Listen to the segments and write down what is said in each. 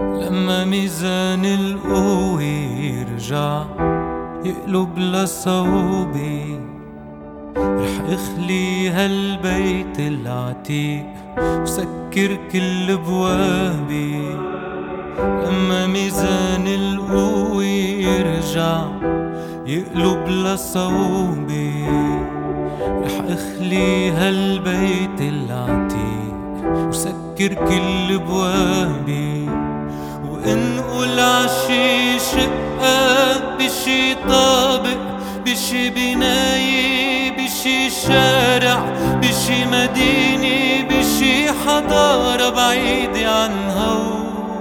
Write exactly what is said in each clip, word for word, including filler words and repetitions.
لما ميزان القوة يرجع يقلب لصوبي، رح اخلي هالبيت العتيق وسكر كل بوابي. لما ميزان القوة يرجع يقلب لصوبي، رح اخلي هالبيت العتيق وسكر كل بوابي. وانقل عشي شقة بشي طابق، بشي بناية، بشي شارع، بشي مدينة، بشي حضارة بعيدة عن هو.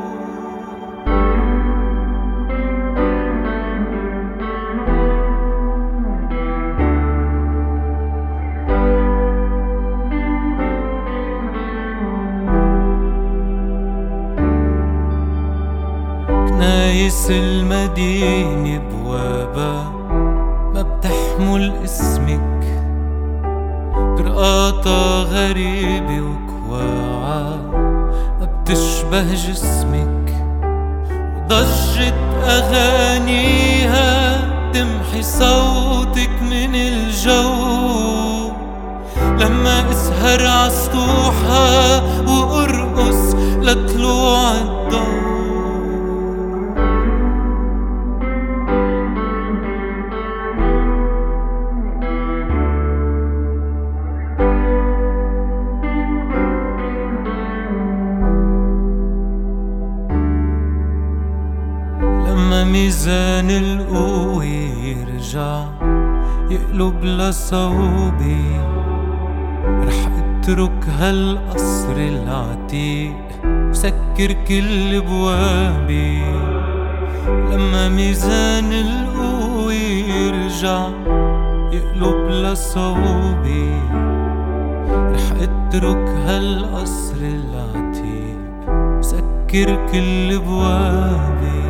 كنايس المدينة بوابا ما بتحمل اسمك، برقاطة غريبة وكواعة ما بتشبه جسمك. وضجة أغانيها تمحي صوتك من الجو. لما اسهر عسطوحها وارقص لطلوع الضوء. لما ميزان القوة يرجع يقلب لصوبي، رح اترك هالقصر العتيق وسكر كل بوابي. لما ميزان القوة يرجع يقلب لصوبي، رح اترك هالقصر العتيق وسكر كل بوابي.